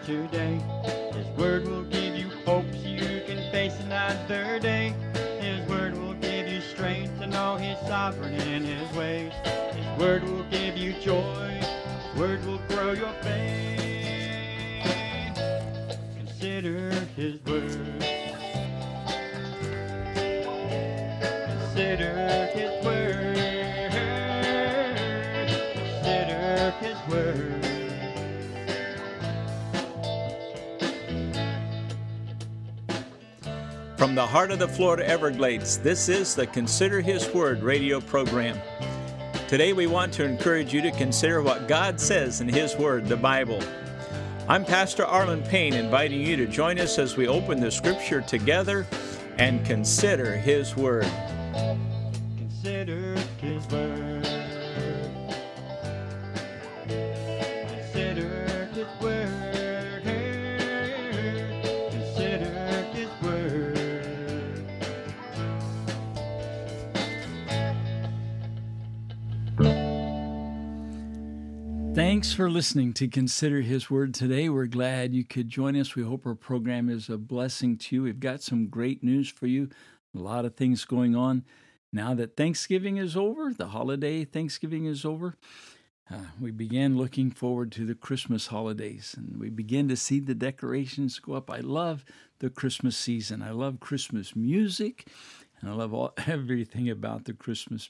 today. His word will give you hope so you can face another day. His word will give you strength to know He's sovereign in His ways. His word will give you joy. His word will grow your faith. Consider His word. Consider His word. Consider His word. From the heart of the Florida Everglades, this is the Consider His Word radio program. Today we want to encourage you to consider what God says in His Word, the Bible. I'm Pastor Arlen Payne, inviting you to join us as we open the Scripture together and consider His Word. Consider His word. Consider His word. Consider His word. Thanks for listening to Consider His Word today. We're glad you could join us. We hope our program is a blessing to you. We've got some great news for you. A lot of things going on. Now that Thanksgiving is over, the holiday Thanksgiving is over, we began looking forward to the Christmas holidays, and we begin to see the decorations go up. I love the Christmas season. I love Christmas music, and I love everything about the Christmas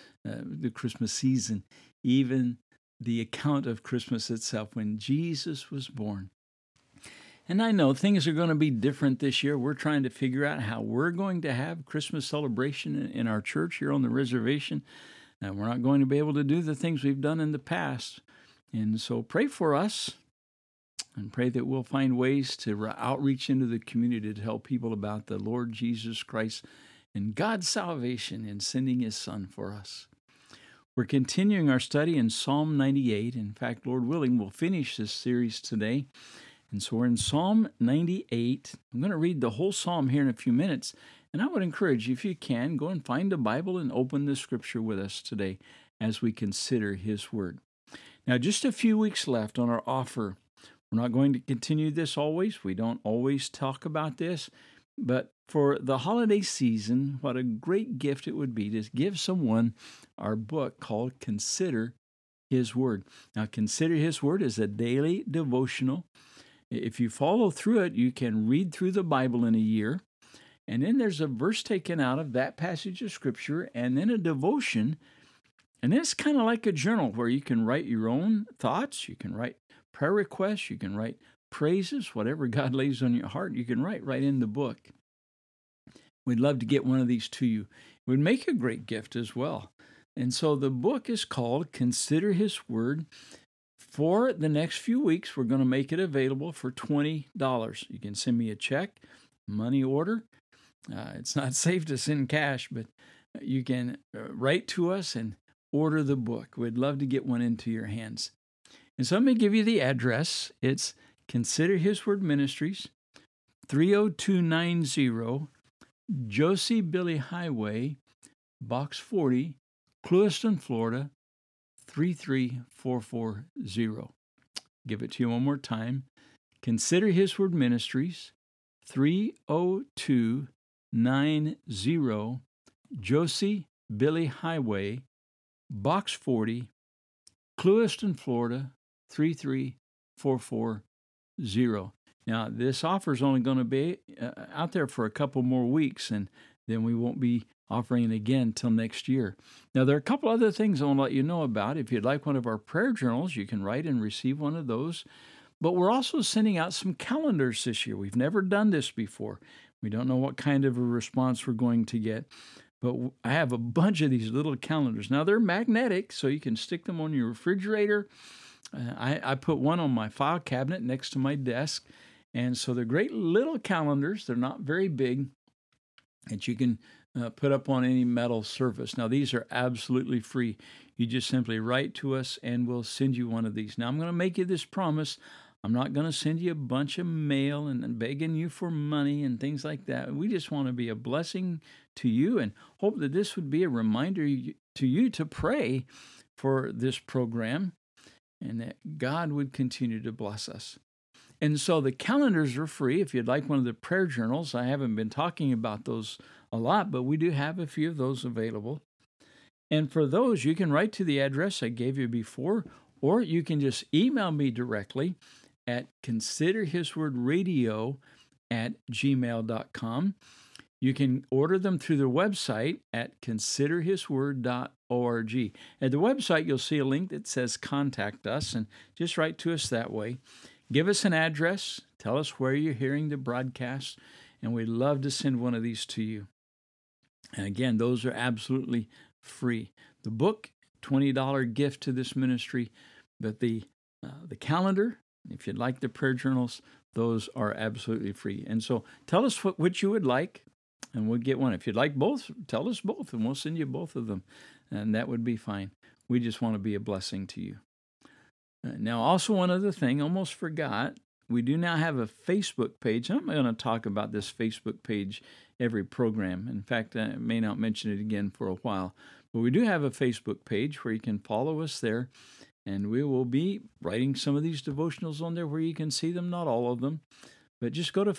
season, even the account of Christmas itself when Jesus was born. And I know things are going to be different this year. We're trying to figure out how we're going to have Christmas celebration in our church here on the reservation. And we're not going to be able to do the things we've done in the past. And so pray for us and pray that we'll find ways to outreach into the community to tell people about the Lord Jesus Christ and God's salvation in sending His Son for us. We're continuing our study in Psalm 98. In fact, Lord willing, we'll finish this series today. And so we're in Psalm 98. I'm going to read the whole psalm here in a few minutes. And I would encourage you, if you can, go and find a Bible and open the Scripture with us today as we consider His Word. Now, just a few weeks left on our offer. We're not going to continue this always. We don't always talk about this. But for the holiday season, what a great gift it would be to give someone our book called Consider His Word. Now, Consider His Word is a daily devotional. If you follow through it, you can read through the Bible in a year. And then there's a verse taken out of that passage of Scripture, and then a devotion. And then it's kind of like a journal where you can write your own thoughts, you can write prayer requests, you can write praises, whatever God lays on your heart, you can write right in the book. We'd love to get one of these to you. It would make a great gift as well. And so the book is called Consider His Word. For the next few weeks, we're going to make it available for $20. You can send me a check, money order. It's not safe to send cash, but you can write to us and order the book. We'd love to get one into your hands. And so let me give you the address. It's Consider His Word Ministries, 30290 Josie Billy Highway, Box 40, Clewiston, Florida, 33440. Give it to you one more time. Consider His Word Ministries, 30290 Josie Billy Highway, Box 40, Clewiston, Florida, 33440. Now, this offer is only going to be out there for a couple more weeks, and then we won't be offering it again till next year. Now, there are a couple other things I want to let you know about. If you'd like one of our prayer journals, you can write and receive one of those. But we're also sending out some calendars this year. We've never done this before. We don't know what kind of a response we're going to get. But I have a bunch of these little calendars. Now, they're magnetic, so you can stick them on your refrigerator. I put one on my file cabinet next to my desk. And so they're great little calendars. They're not very big, that you can put up on any metal surface. Now, these are absolutely free. You just simply write to us, and we'll send you one of these. Now, I'm going to make you this promise. I'm not going to send you a bunch of mail and begging you for money and things like that. We just want to be a blessing to you and hope that this would be a reminder to you to pray for this program and that God would continue to bless us. And so the calendars are free. If you'd like one of the prayer journals, I haven't been talking about those a lot, but we do have a few of those available. And for those, you can write to the address I gave you before, or you can just email me directly at considerhiswordradio@gmail.com. You can order them through their website at considerhisword.org. At the website, you'll see a link that says Contact Us, and just write to us that way. Give us an address, tell us where you're hearing the broadcast, and we'd love to send one of these to you. And again, those are absolutely free. The book, $20 gift to this ministry, but the calendar, if you'd like the prayer journals, those are absolutely free. And so tell us which you would like, and we'll get one. If you'd like both, tell us both, and we'll send you both of them, and that would be fine. We just want to be a blessing to you. Now, also one other thing, almost forgot, we do now have a Facebook page. I'm going to talk about this Facebook page every program. In fact, I may not mention it again for a while, but we do have a Facebook page where you can follow us there, and we will be writing some of these devotionals on there where you can see them, not all of them, but just go to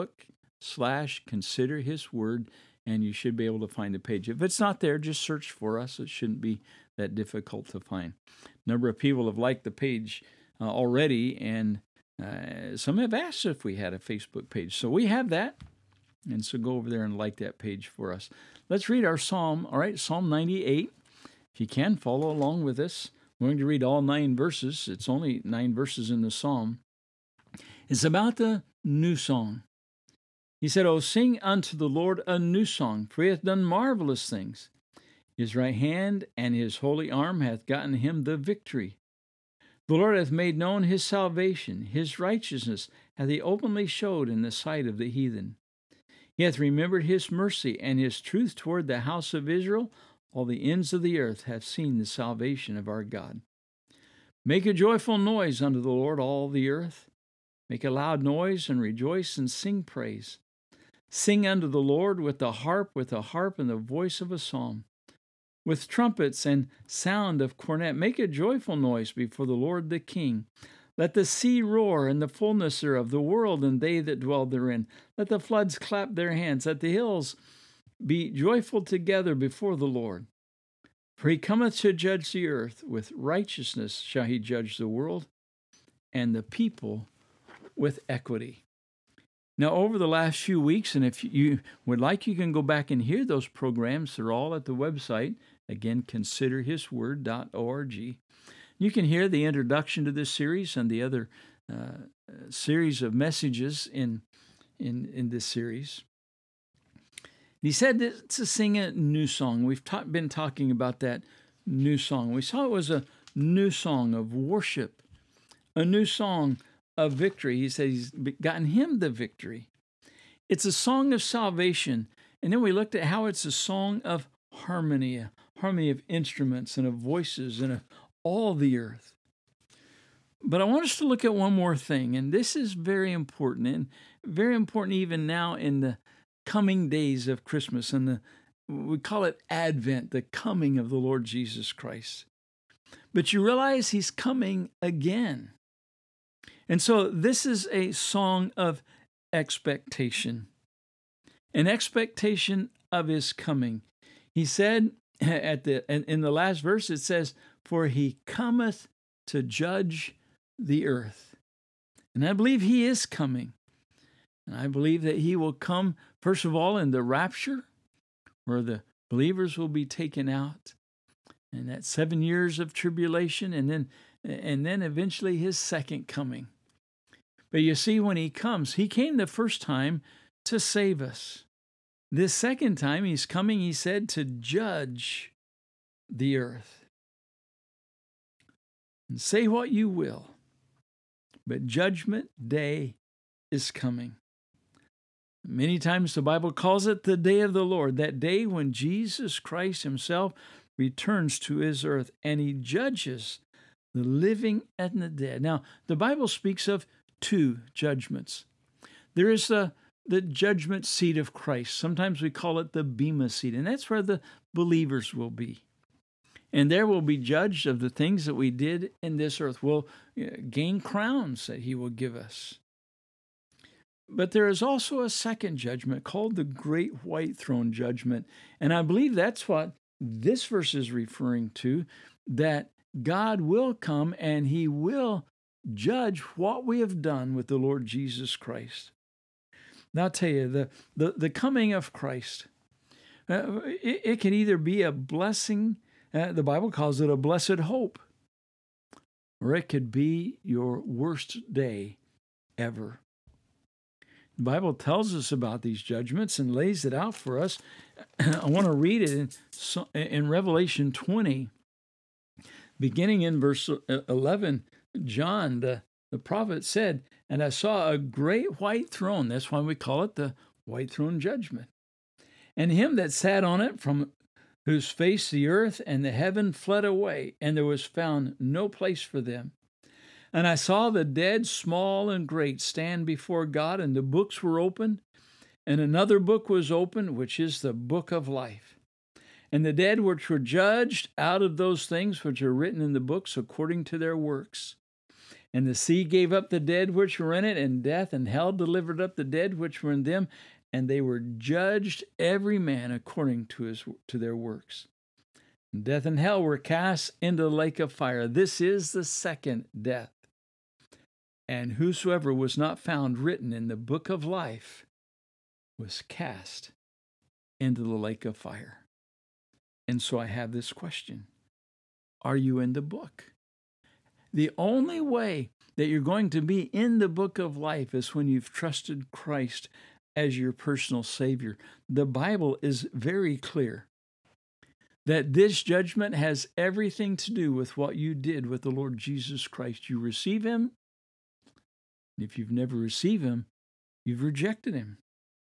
Facebook/Consider His Word, and you should be able to find the page. If it's not there, just search for us. It shouldn't be that difficult to find. A number of people have liked the page already, and some have asked if we had a Facebook page. So we have that, and so go over there and like that page for us. Let's read our psalm, all right, Psalm 98. If you can, follow along with us. We're going to read all 9 verses. It's only 9 verses in the psalm. It's about the new song. He said, "O sing unto the Lord a new song, for he hath done marvelous things. His right hand and his holy arm hath gotten him the victory. The Lord hath made known his salvation. His righteousness hath he openly showed in the sight of the heathen. He hath remembered his mercy and his truth toward the house of Israel. All the ends of the earth have seen the salvation of our God. Make a joyful noise unto the Lord, all the earth. Make a loud noise and rejoice and sing praise. Sing unto the Lord with the harp and the voice of a psalm. With trumpets and sound of cornet, make a joyful noise before the Lord the King. Let the sea roar and the fullness thereof, the world and they that dwell therein. Let the floods clap their hands. Let the hills be joyful together before the Lord. For he cometh to judge the earth. With righteousness shall he judge the world, and the people with equity." Now, over the last few weeks, and if you would like, you can go back and hear those programs. They're all at the website. Again, considerhisword.org. You can hear the introduction to this series and the other series of messages in this series. He said to sing a new song. We've been talking about that new song. We saw it was a new song of worship, a new song of victory. He said he's gotten him the victory. It's a song of salvation. And then we looked at how it's a song of harmony, a harmony of instruments and of voices and of all the earth. But I want us to look at one more thing, and this is very important, and very important even now in the coming days of Christmas, and we call it Advent, the coming of the Lord Jesus Christ. But you realize he's coming again. And so this is a song of expectation, an expectation of his coming. He said in the last verse, it says, "For he cometh to judge the earth." And I believe he is coming. And I believe that he will come, first of all, in the rapture, where the believers will be taken out, and that 7 years of tribulation, and then eventually his second coming. But you see, when he comes, he came the first time to save us. This second time he's coming, he said, to judge the earth. And say what you will, but Judgment Day is coming. Many times the Bible calls it the day of the Lord, that day when Jesus Christ himself returns to his earth and he judges the living and the dead. Now, the Bible speaks of 2 judgments. There is the judgment seat of Christ. Sometimes we call it the Bema seat, and that's where the believers will be. And there will be judged of the things that we did in this earth. We'll gain crowns that he will give us. But there is also a second judgment called the Great White Throne Judgment. And I believe that's what this verse is referring to, that God will come and he will judge what we have done with the Lord Jesus Christ. Now I'll tell you, the coming of Christ, it can either be a blessing, the Bible calls it a blessed hope, or it could be your worst day ever. The Bible tells us about these judgments and lays it out for us. I want to read it in Revelation 20, beginning in verse 11. John, the prophet, said, "And I saw a great white throne." That's why we call it the White Throne Judgment. "And him that sat on it, from whose face the earth and the heaven fled away, and there was found no place for them. And I saw the dead, small and great, stand before God, and the books were opened. And another book was opened, which is the book of life. And the dead which were judged out of those things which are written in the books according to their works. And the sea gave up the dead which were in it, and death and hell delivered up the dead which were in them, and they were judged every man according to their works. And death and hell were cast into the lake of fire. This is the second death. And whosoever was not found written in the book of life was cast into the lake of fire." And so I have this question: are you in the book? The only way that you're going to be in the book of life is when you've trusted Christ as your personal Savior. The Bible is very clear that this judgment has everything to do with what you did with the Lord Jesus Christ. You receive him. If you've never received him, you've rejected him.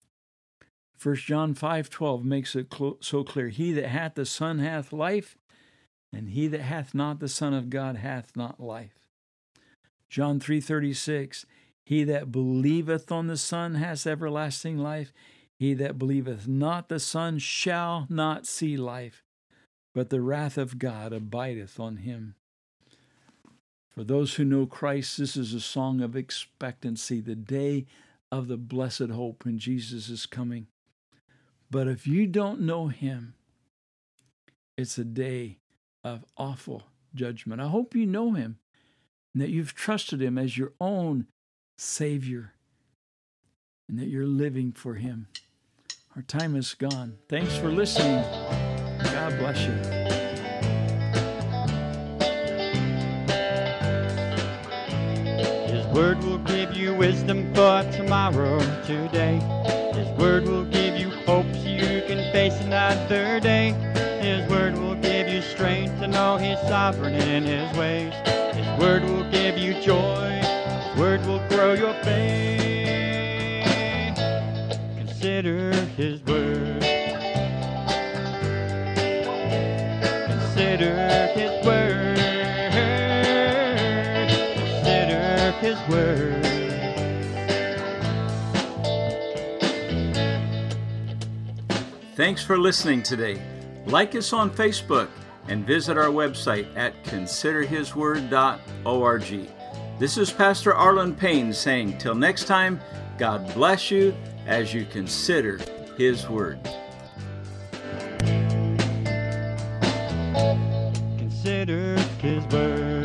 1 John 5:12 makes it so clear. "He that hath the Son hath life, and he that hath not the Son of God hath not life." John 3:36, "He that believeth on the Son hath everlasting life. He that believeth not the Son shall not see life, but the wrath of God abideth on him." For those who know Christ, this is a song of expectancy, the day of the blessed hope when Jesus is coming. But if you don't know him, it's a day of awful judgment. I hope you know him and that you've trusted him as your own Savior and that you're living for him. Our time is gone. Thanks for listening. God bless you. Word will give you wisdom for tomorrow, today. His word will give you hope so you can face another day. His word will give you strength to know he's sovereign in his ways. His word will give you joy. His word will grow your faith. Consider his word. Consider his word. His word. Thanks for listening today. Like us on Facebook and visit our website at considerhisword.org. This is Pastor Arlen Payne saying, till next time, God bless you as you consider his word. Consider his word.